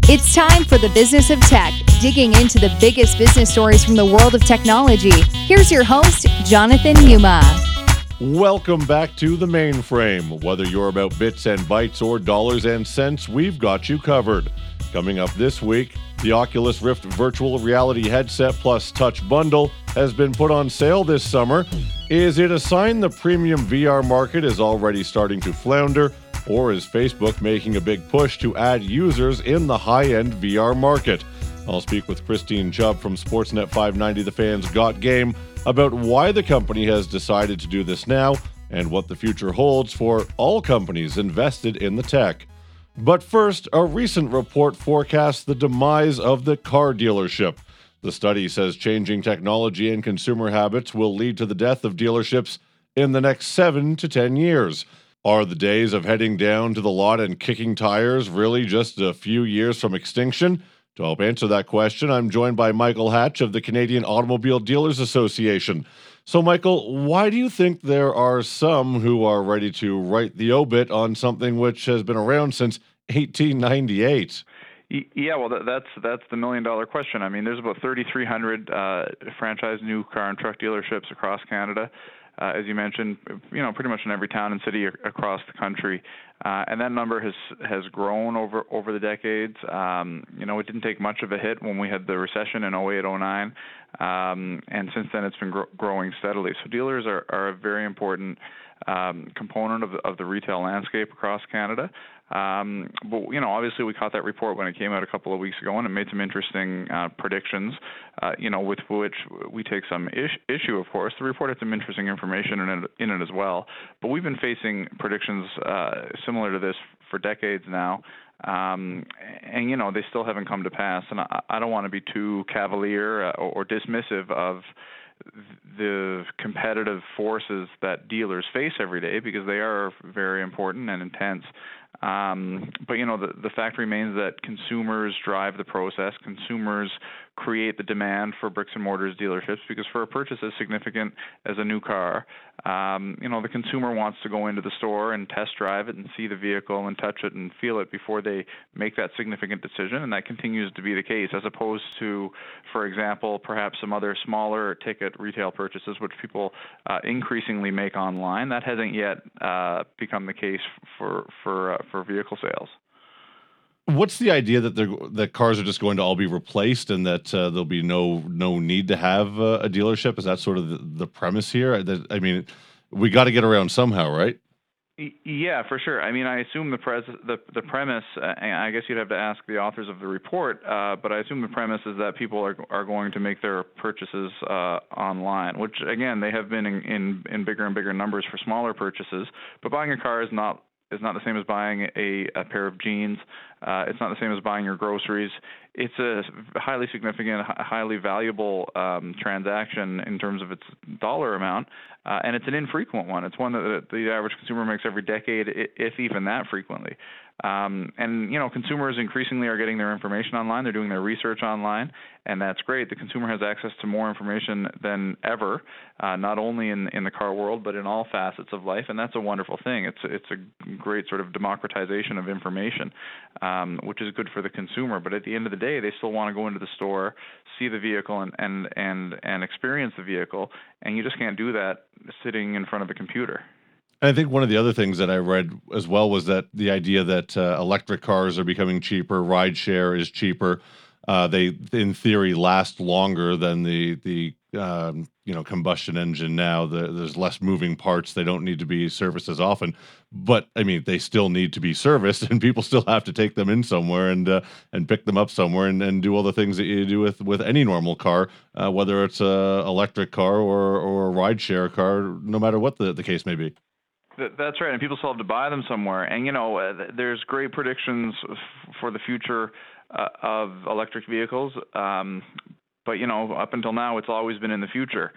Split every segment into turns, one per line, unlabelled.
It's time for the Business of Tech, digging into the biggest business stories from the world of technology. Here's your host, Jonathan Yuma.
Welcome back to The Mainframe. Whether you're about bits and bytes or dollars and cents, we've got you covered. Coming up this week, the Oculus Rift virtual reality headset plus touch bundle has been put on sale this summer. Is it a sign the premium VR market is already starting to flounder, or is Facebook making a big push to add users in the high-end VR market? I'll speak with Christine Chubb from Sportsnet 590 The Fans Got Game about why the company has decided to do this now and what the future holds for all companies invested in the tech. But first, a recent report forecasts the demise of the car dealership. The study says changing technology and consumer habits will lead to the death of dealerships in the next 7 to 10 years. Are the days of heading down to the lot and kicking tires really just a few years from extinction? To help answer that question, I'm joined by Michael Hatch of the Canadian Automobile Dealers Association. So, Michael, why do you think there are some who are ready to write the obit on something which has been around since 1898?
Yeah, well, that's the million-dollar question. I mean, there's about 3,300 franchise new car and truck dealerships across Canada. As you mentioned, pretty much in every town and city across the country, and that number has grown over the decades. It didn't take much of a hit when we had the recession in 08, 09, and since then it's been growing steadily. So dealers are a very important component of the retail landscape across Canada. But obviously we caught that report when it came out a couple of weeks ago, and it made some interesting predictions, with which we take some issue, of course. The report had some interesting information in it as well. But we've been facing predictions similar to this for decades now. And they still haven't come to pass. And I don't want to be too cavalier or dismissive of the competitive forces that dealers face every day, because they are very important and intense. But the fact remains that consumers drive the process. Consumers create the demand for bricks and mortars dealerships, because for a purchase as significant as a new car, the consumer wants to go into the store and test drive it and see the vehicle and touch it and feel it before they make that significant decision. And that continues to be the case, as opposed to, for example, perhaps some other smaller ticket retail purchases, which people increasingly make online. That hasn't yet become the case for vehicle sales.
What's the idea that cars are just going to all be replaced and that there'll be no need to have a dealership? Is that sort of the premise here? I mean, we got to get around somehow, right?
Yeah, for sure. I mean, I assume the premise, and I guess you'd have to ask the authors of the report, but I assume the premise is that people are going to make their purchases online, which, again, they have been in bigger and bigger numbers for smaller purchases. But buying a car is not the same as buying a pair of jeans. It's not the same as buying your groceries. It's a highly significant, highly valuable transaction in terms of its dollar amount, and it's an infrequent one. It's one that the average consumer makes every decade, if even that frequently. And consumers increasingly are getting their information online. They're doing their research online, and that's great. The consumer has access to more information than ever, not only in the car world, but in all facets of life, and that's a wonderful thing. It's a great sort of democratization of information, which is good for the consumer. But at the end of the day, they still want to go into the store, see the vehicle, and experience the vehicle, and you just can't do that sitting in front of a computer.
I think one of the other things that I read as well was that the idea that electric cars are becoming cheaper, rideshare is cheaper. They, in theory, last longer than the combustion engine now. There's less moving parts. They don't need to be serviced as often. But, I mean, they still need to be serviced, and people still have to take them in somewhere and pick them up somewhere and do all the things that you do with any normal car, whether it's a electric car or a rideshare car, no matter what the case may be.
That's right, and people still have to buy them somewhere. And, there's great predictions for the future of electric vehicles, but, up until now, it's always been in the future.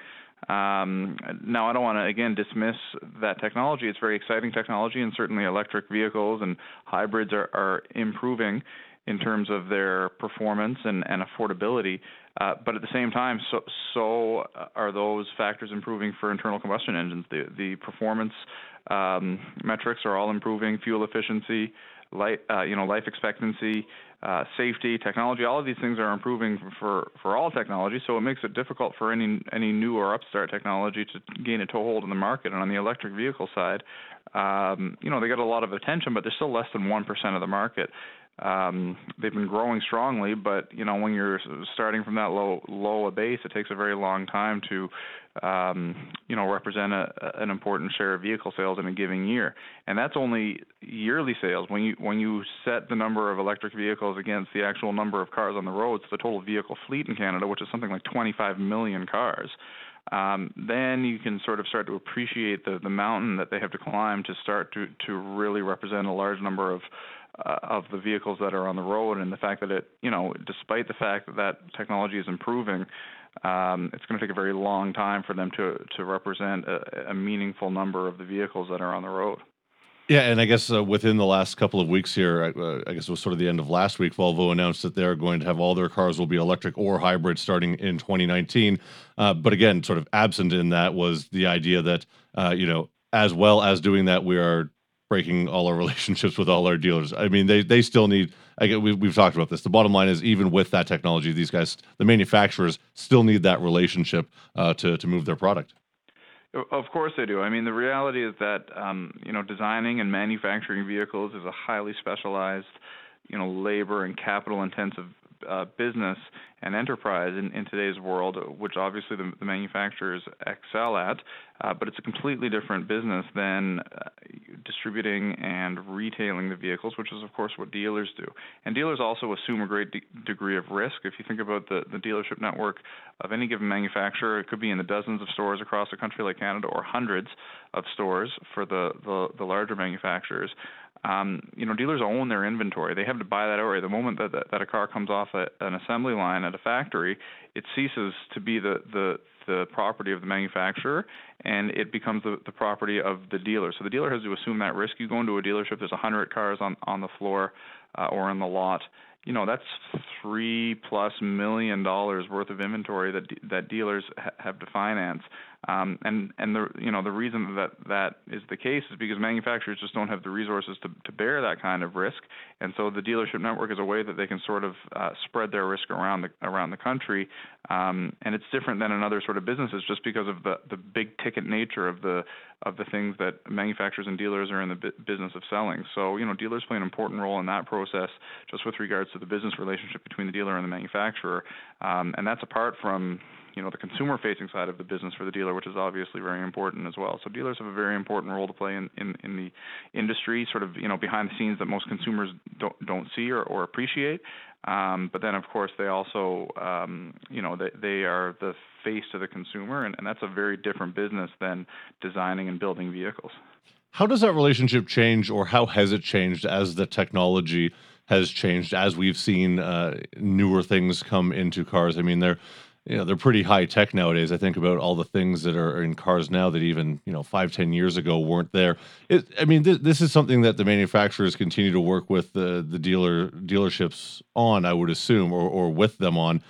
Now, I don't want to, again, dismiss that technology. It's very exciting technology, and certainly electric vehicles and hybrids are improving in terms of their performance and affordability. But at the same time, so are those factors improving for internal combustion engines. The performance metrics are all improving, fuel efficiency, life expectancy, safety, technology. All of these things are improving for all technology, so it makes it difficult for any new or upstart technology to gain a toehold in the market. And on the electric vehicle side, they get a lot of attention, but they're still less than 1% of the market. They've been growing strongly, but when you're starting from that low a base, it takes a very long time to represent an important share of vehicle sales in a given year, and that's only yearly sales. When you set the number of electric vehicles against the actual number of cars on the roads, the total vehicle fleet in Canada, which is something like 25 million cars. Then you can sort of start to appreciate the mountain that they have to climb to start to really represent a large number of the vehicles that are on the road, and the fact that despite the fact that technology is improving, it's going to take a very long time for them to represent a meaningful number of the vehicles that are on the road.
Yeah, and I guess within the last couple of weeks here, I guess it was sort of the end of last week, Volvo announced that they're going to have all their cars will be electric or hybrid starting in 2019. But again, sort of absent in that was the idea that, as well as doing that, we are breaking all our relationships with all our dealers. I mean, they still need, we've talked about this. The bottom line is, even with that technology, these guys, the manufacturers, still need that relationship to move their product.
Of course they do. I mean, the reality is that, designing and manufacturing vehicles is a highly specialized, labor and capital intensive business and enterprise in today's world, which obviously the manufacturers excel at, but it's a completely different business than distributing and retailing the vehicles, which is of course what dealers do. And dealers also assume a great degree of risk. If you think about the dealership network of any given manufacturer, it could be in the dozens of stores across a country like Canada, or hundreds of stores for the larger manufacturers. Dealers own their inventory. They have to buy that outright. The moment that a car comes off an assembly line at a factory, it ceases to be the property of the manufacturer, and it becomes the property of the dealer. So the dealer has to assume that risk. You go into a dealership, there's 100 cars on the floor or in the lot. That's $3+ million worth of inventory that dealers have to finance. And the reason that is the case is because manufacturers just don't have the resources to bear that kind of risk, and so the dealership network is a way that they can sort of spread their risk around the country. And it's different than in other sort of businesses, just because of the big ticket nature of the things that manufacturers and dealers are in the business of selling. So dealers play an important role in that process, just with regards to the business relationship between the dealer and the manufacturer, and that's apart from the consumer-facing side of the business for the dealer, which is obviously very important as well. So dealers have a very important role to play in the industry, sort of behind the scenes, that most consumers don't see or appreciate. But then, of course, they also they are the face to the consumer, and that's a very different business than designing and building vehicles.
How does that relationship change, or how has it changed as the technology has changed, as we've seen newer things come into cars? I mean, they're pretty high tech nowadays. I think about all the things that are in cars now that even 5-10 years ago weren't there. This is something that the manufacturers continue to work with the dealerships on, I would assume, or with them on.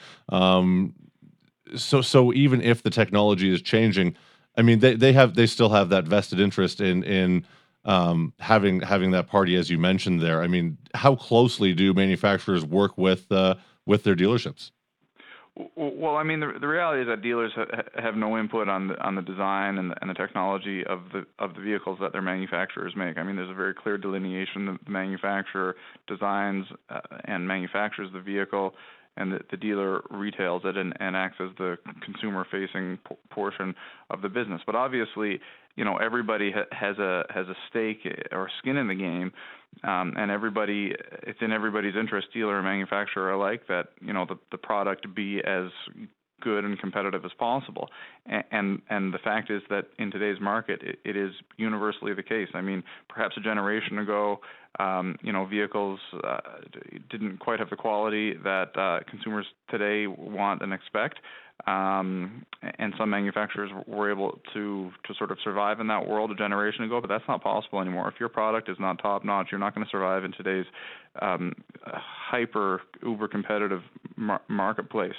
So even if the technology is changing, I mean, they still have that vested interest in having that party, as you mentioned there. I mean, how closely do manufacturers work with their dealerships?
Well, I mean, the reality is that dealers have no input on the design and the technology of the vehicles that their manufacturers make. I mean, there's a very clear delineation that the manufacturer designs and manufactures the vehicle, and the dealer retails it and acts as the consumer-facing portion of the business. But obviously, everybody has a stake or skin in the game, and it's in everybody's interest, dealer and manufacturer alike, that the product be as good and competitive as possible. And the fact is that in today's market, it is universally the case. I mean, perhaps a generation ago, vehicles didn't quite have the quality that consumers today want and expect. And some manufacturers were able to sort of survive in that world a generation ago, but that's not possible anymore. If your product is not top notch, you're not going to survive in today's uber competitive marketplace.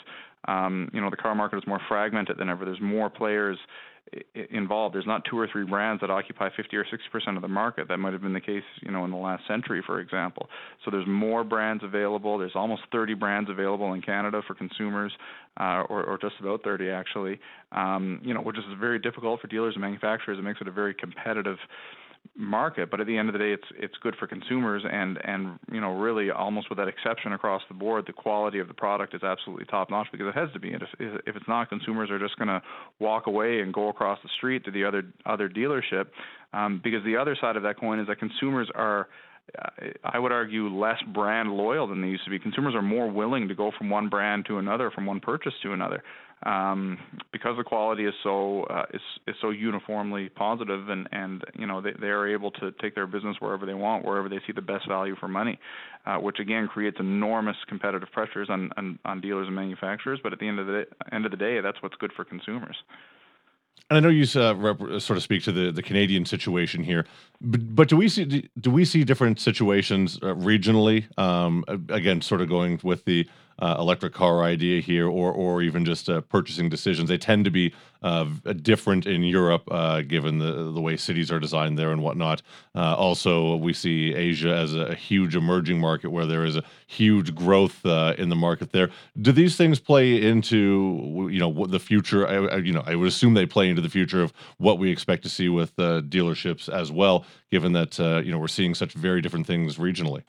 The car market is more fragmented than ever. There's more players involved. There's not 2 or 3 brands that occupy 50 or 60% of the market. That might have been the case, in the last century, for example. So there's more brands available. There's almost 30 brands available in Canada for consumers, or just about 30 actually. Which is very difficult for dealers and manufacturers. It makes it a very competitive market, but at the end of the day, it's good for consumers, and really almost without exception across the board, the quality of the product is absolutely top notch, because it has to be. And if it's not, consumers are just going to walk away and go across the street to the other dealership, because the other side of that coin is that consumers are, I would argue, less brand loyal than they used to be. Consumers are more willing to go from one brand to another, from one purchase to another, because the quality is so uniformly positive, and they are able to take their business wherever they want, wherever they see the best value for money, which again creates enormous competitive pressures on dealers and manufacturers. But at the end of the day, that's what's good for consumers.
And I know you sort of speak to the Canadian situation here, but do we see different situations regionally? Again, sort of going with the electric car idea here, or even just purchasing decisions. They tend to be different in Europe, given the way cities are designed there and whatnot. Also, we see Asia as a huge emerging market where there is a huge growth in the market there. Do these things play into the future? I would assume they play into the future of what we expect to see with dealerships as well, given that we're seeing such very different things regionally.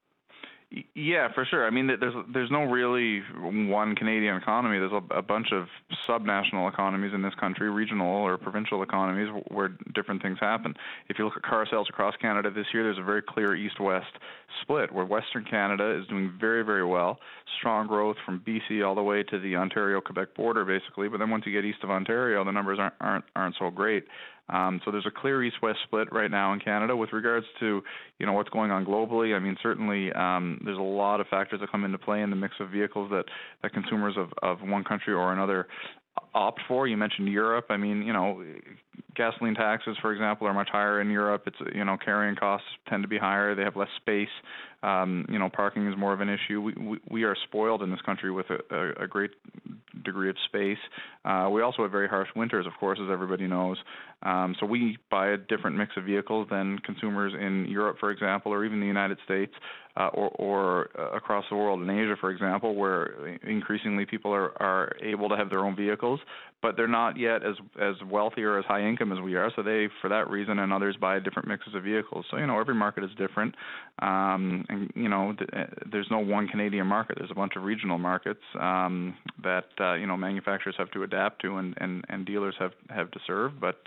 Yeah, for sure. I mean, there's no really one Canadian economy. There's a bunch of subnational economies in this country, regional or provincial economies, where different things happen. If you look at car sales across Canada this year, there's a very clear east-west split, where Western Canada is doing very, very well. Strong growth from BC all the way to the Ontario-Quebec border, basically. But then once you get east of Ontario, the numbers aren't so great. So there's a clear east-west split right now in Canada. With regards to what's going on globally, I mean, certainly there's a lot of factors that come into play in the mix of vehicles that consumers of one country or another opt for. You mentioned Europe. I mean, gasoline taxes, for example, are much higher in Europe. It's carrying costs tend to be higher. They have less space. Parking is more of an issue. We are spoiled in this country with a great degree of space. We also have very harsh winters, of course, as everybody knows. So we buy a different mix of vehicles than consumers in Europe, for example, or even the United States, or across the world in Asia, for example, where increasingly people are able to have their own vehicles, but they're not yet as wealthy or as high income as we are. So they, for that reason and others, buy different mixes of vehicles. So, every market is different. And there's no one Canadian market. There's a bunch of regional markets that manufacturers have to adapt to and dealers have to serve. But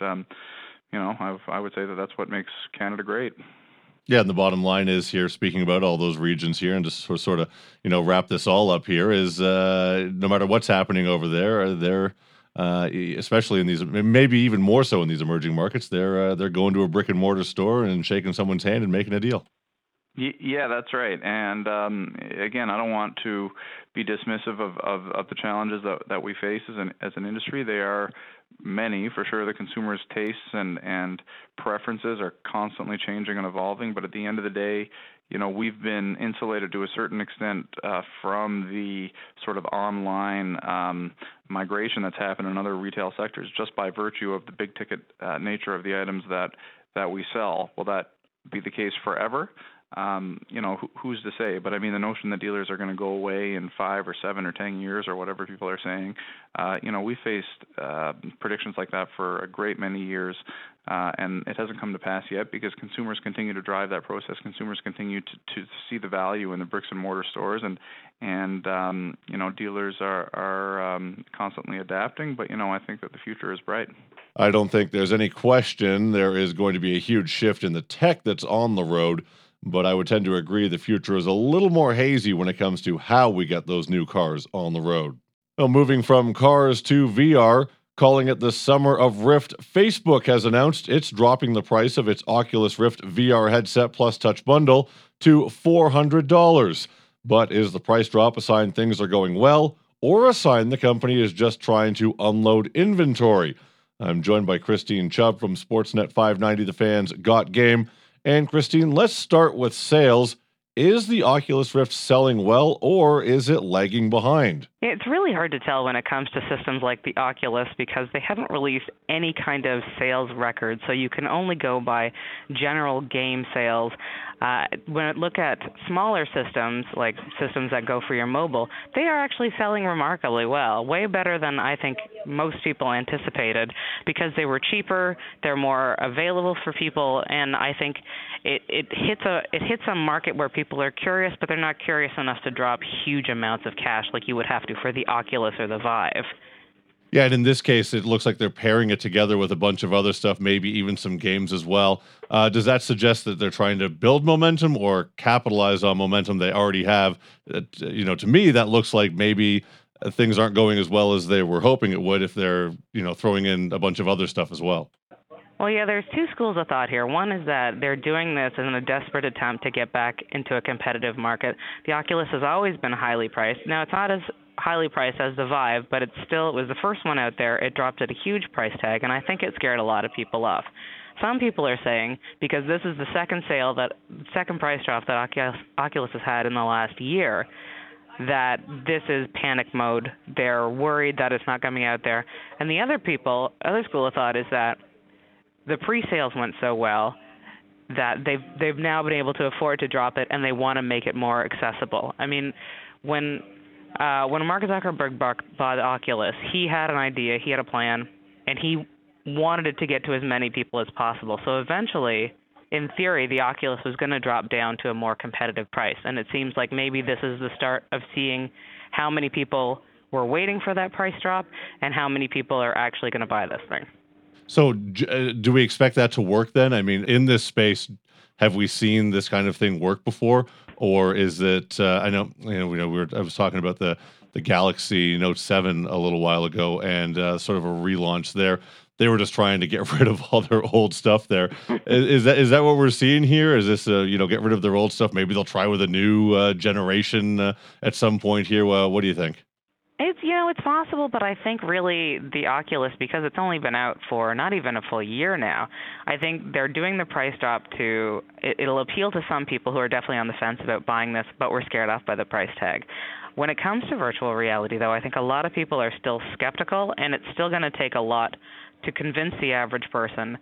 I would say that's what makes Canada great.
Yeah, and the bottom line is here, speaking about all those regions here, and just sort of wrap this all up here, is no matter what's happening over there, they're especially in these, maybe even more so in these emerging markets, they're going to a brick and mortar store and shaking someone's hand and making a deal.
Yeah, that's right. And again, I don't want to be dismissive of the challenges that we face as an industry. They are many, for sure. The consumers' tastes and preferences are constantly changing and evolving. But at the end of the day, we've been insulated to a certain extent from the sort of online migration that's happened in other retail sectors, just by virtue of the big ticket nature of the items that we sell. Will that be the case forever? Who's to say? But I mean, the notion that dealers are going to go away in 5 or 7 or 10 years or whatever people are saying, we faced predictions like that for a great many years, and it hasn't come to pass yet, because consumers continue to drive that process. Consumers continue to see the value in the bricks and mortar stores, and dealers are constantly adapting. But I think that the future is bright.
I don't think there's any question there is going to be a huge shift in the tech that's on the road. But I would tend to agree the future is a little more hazy when it comes to how we get those new cars on the road. Well, moving from cars to VR, calling it the Summer of Rift, Facebook has announced it's dropping the price of its Oculus Rift VR headset plus touch bundle to $400. But is the price drop a sign things are going well, or a sign the company is just trying to unload inventory? I'm joined by Christine Chubb from Sportsnet 590 The Fans Got Game. And Christine, let's start with sales. Is the Oculus Rift selling well, or is it lagging behind?
It's really hard to tell when it comes to systems like the Oculus because they haven't released any kind of sales record, so you can only go by general game sales. When I look at smaller systems, like systems that go for your mobile, they are actually selling remarkably well, way better than I think most people anticipated because they were cheaper, they're more available for people, and I think it hits a market where people are curious, but they're not curious enough to drop huge amounts of cash like you would have to for the Oculus or the Vive.
Yeah, and in this case, it looks like they're pairing it together with a bunch of other stuff, maybe even some games as well. Does that suggest that they're trying to build momentum or capitalize on momentum they already have? To me, that looks like maybe things aren't going as well as they were hoping it would if they're, throwing in a bunch of other stuff as well.
Well, yeah, there's two schools of thought here. One is that they're doing this in a desperate attempt to get back into a competitive market. The Oculus has always been highly priced. Now, it's not as highly priced as the Vive, but it was the first one out there. It dropped at a huge price tag, and I think it scared a lot of people off. Some people are saying, because this is the second price drop that Oculus has had in the last year, that this is panic mode. They're worried that it's not coming out there. And the other school of thought is that the pre-sales went so well that they've now been able to afford to drop it, and they want to make it more accessible. I mean, when Mark Zuckerberg bought the Oculus, he had an idea, he had a plan, and he wanted it to get to as many people as possible. So eventually, in theory, the Oculus was going to drop down to a more competitive price, and it seems like maybe this is the start of seeing how many people were waiting for that price drop and how many people are actually going to buy this thing.
So do we expect that to work then? I mean, in this space, have we seen this kind of thing work before? Or is it, I was talking about the Galaxy Note 7 a little while ago and sort of a relaunch there. They were just trying to get rid of all their old stuff there. Is that what we're seeing here? Is this, get rid of their old stuff? Maybe they'll try with a new generation at some point here. What do you think?
It's possible, but I think really the Oculus, because it's only been out for not even a full year now, I think they're doing the price drop it'll appeal to some people who are definitely on the fence about buying this, but were scared off by the price tag. When it comes to virtual reality, though, I think a lot of people are still skeptical, and it's still going to take a lot to convince the average person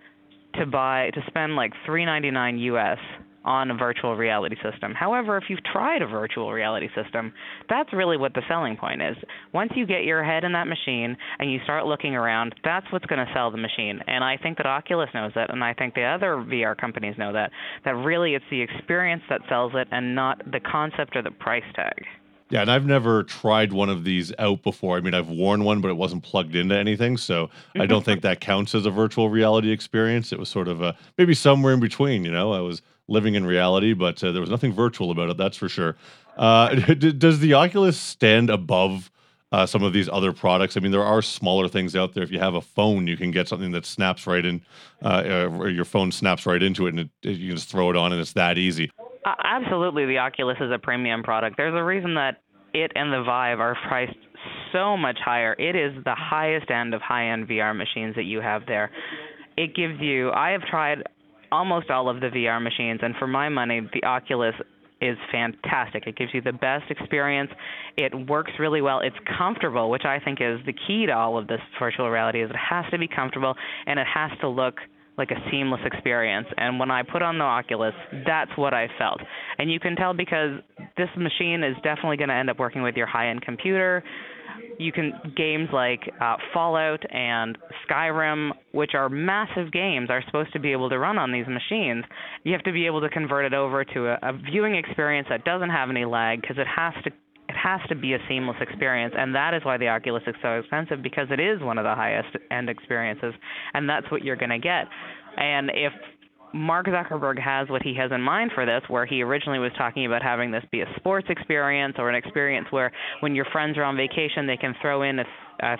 to spend like $399 US on a virtual reality system. However, if you've tried a virtual reality system, that's really what the selling point is. Once you get your head in that machine and you start looking around, that's what's going to sell the machine. And I think that Oculus knows that, and I think the other VR companies know that really it's the experience that sells it and not the concept or the price tag.
Yeah, and I've never tried one of these out before. I mean, I've worn one, but it wasn't plugged into anything, so I don't think that counts as a virtual reality experience. It was sort of maybe somewhere in between, I was living in reality, but there was nothing virtual about it, that's for sure. Does the Oculus stand above some of these other products? I mean, there are smaller things out there. If you have a phone, you can get something that snaps right in, or your phone snaps right into it, and you can just throw it on, and it's that easy.
Absolutely, the Oculus is a premium product. There's a reason that it and the Vive are priced so much higher. It is the highest end of high-end VR machines that you have there. It gives you, I have tried almost all of the VR machines, and for my money, the Oculus is fantastic. It gives you the best experience. It works really well. It's comfortable, which I think is the key to all of this virtual reality, is it has to be comfortable, and it has to look like a seamless experience. And when I put on the Oculus, that's what I felt. And you can tell because this machine is definitely going to end up working with your high-end computer. Games like Fallout and Skyrim, which are massive games, are supposed to be able to run on these machines. You have to be able to convert it over to a viewing experience that doesn't have any lag, because it has to be a seamless experience, and that is why the Oculus is so expensive, because it is one of the highest end experiences, and that's what you're going to get. And if Mark Zuckerberg has what he has in mind for this, where he originally was talking about having this be a sports experience or an experience where when your friends are on vacation, they can throw in a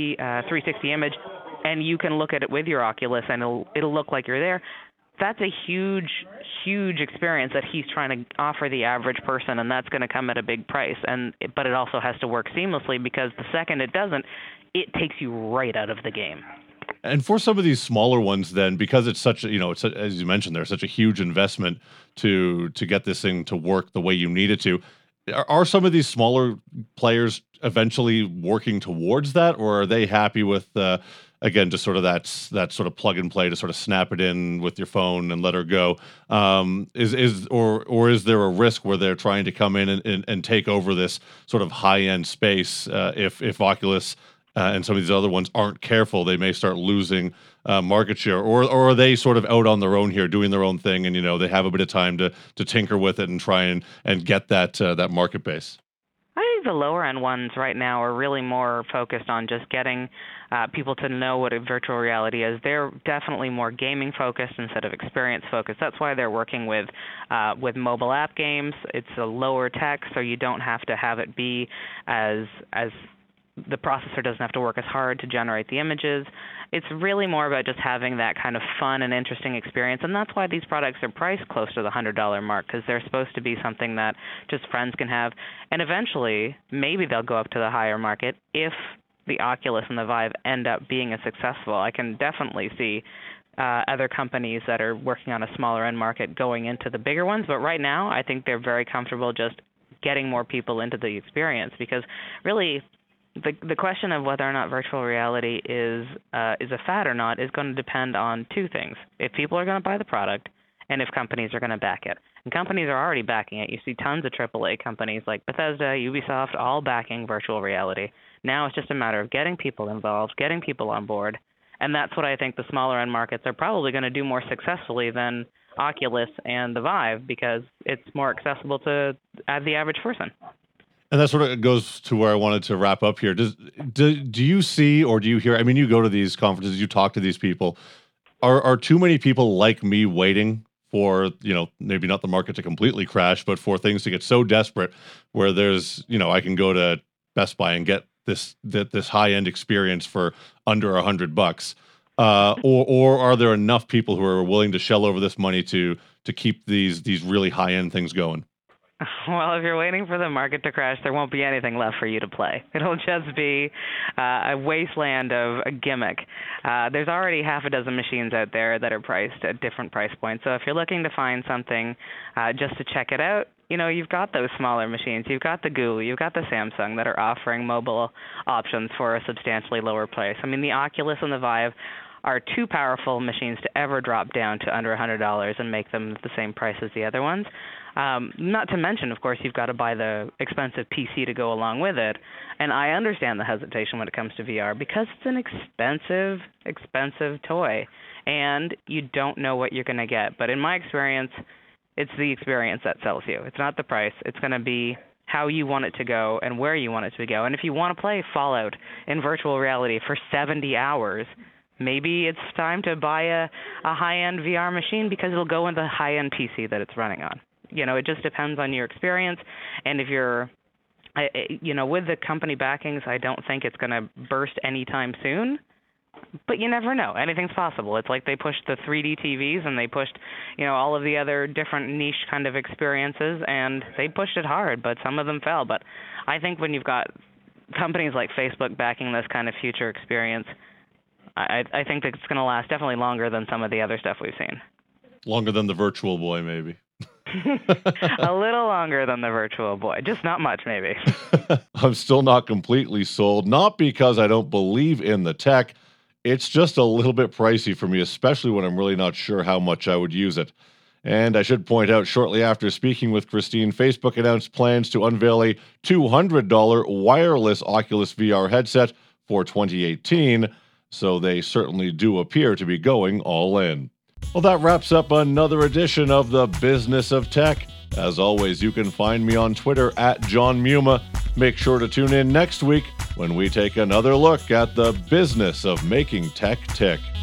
360 image, and you can look at it with your Oculus, and it'll look like you're there. That's a huge, huge experience that he's trying to offer the average person, and that's going to come at a big price. But it also has to work seamlessly, because the second it doesn't, it takes you right out of the game.
And for some of these smaller ones, then, because it's such a, as you mentioned, there's such a huge investment to get this thing to work the way you need it to. Are some of these smaller players eventually working towards that, or are they happy with again, just sort of that sort of plug and play to sort of snap it in with your phone and let her go? Is there a risk where they're trying to come in and take over this sort of high end space? If Oculus and some of these other ones aren't careful, they may start losing market share, or are they sort of out on their own here, doing their own thing, and they have a bit of time to tinker with it and try and get that market base?
I think the lower end ones right now are really more focused on just getting people to know what a virtual reality is. They're definitely more gaming focused instead of experience focused. That's why they're working with mobile app games. It's a lower tech, so you don't have to have it be as the processor doesn't have to work as hard to generate the images. It's really more about just having that kind of fun and interesting experience, and that's why these products are priced close to the $100 mark, because they're supposed to be something that just friends can have. And eventually, maybe they'll go up to the higher market if the Oculus and the Vive end up being as successful. I can definitely see other companies that are working on a smaller end market going into the bigger ones, but right now I think they're very comfortable just getting more people into the experience, because really the question of whether or not virtual reality is a fad or not is going to depend on two things: if people are going to buy the product, and if companies are going to back it. And companies are already backing it. You see tons of AAA companies like Bethesda, Ubisoft, all backing virtual reality. Now it's just a matter of getting people involved, getting people on board, and that's what I think the smaller end markets are probably going to do more successfully than Oculus and the Vive, because it's more accessible to the average person.
And that sort of goes to where I wanted to wrap up here. Do you see, or do you hear, I mean, you go to these conferences, you talk to these people. Are too many people like me waiting for, maybe not the market to completely crash, but for things to get so desperate where there's, I can go to Best Buy and get this high-end experience for under $100? Or are there enough people who are willing to shell over this money to keep these really high-end things going?
Well, if you're waiting for the market to crash, there won't be anything left for you to play. It'll just be a wasteland of a gimmick. There's already half a dozen machines out there that are priced at different price points. So if you're looking to find something just to check it out, you've got those smaller machines. You've got the Google, you've got the Samsung that are offering mobile options for a substantially lower price. I mean, the Oculus and the Vive are too powerful machines to ever drop down to under $100 and make them the same price as the other ones. Not to mention, of course, you've got to buy the expensive PC to go along with it. And I understand the hesitation when it comes to VR, because it's an expensive toy, and you don't know what you're going to get. But in my experience, it's the experience that sells you. It's not the price. It's going to be how you want it to go and where you want it to go. And if you want to play Fallout in virtual reality for 70 hours, maybe it's time to buy a high-end VR machine, because it'll go in the high-end PC that it's running on. It just depends on your experience. And if you're, with the company backings, I don't think it's going to burst anytime soon. But you never know. Anything's possible. It's like they pushed the 3D TVs and they pushed, all of the other different niche kind of experiences, and they pushed it hard, but some of them fell. But I think when you've got companies like Facebook backing this kind of future experience, I think that it's going to last definitely longer than some of the other stuff we've seen.
Longer than the Virtual Boy, maybe.
A little longer than the Virtual Boy. Just not much, maybe.
I'm still not completely sold. Not because I don't believe in the tech. It's just a little bit pricey for me, especially when I'm really not sure how much I would use it. And I should point out, shortly after speaking with Christine, Facebook announced plans to unveil a $200 wireless Oculus VR headset for 2018. So they certainly do appear to be going all in. Well, that wraps up another edition of the Business of Tech. As always, you can find me on Twitter at John Muma. Make sure to tune in next week when we take another look at the business of making tech tick.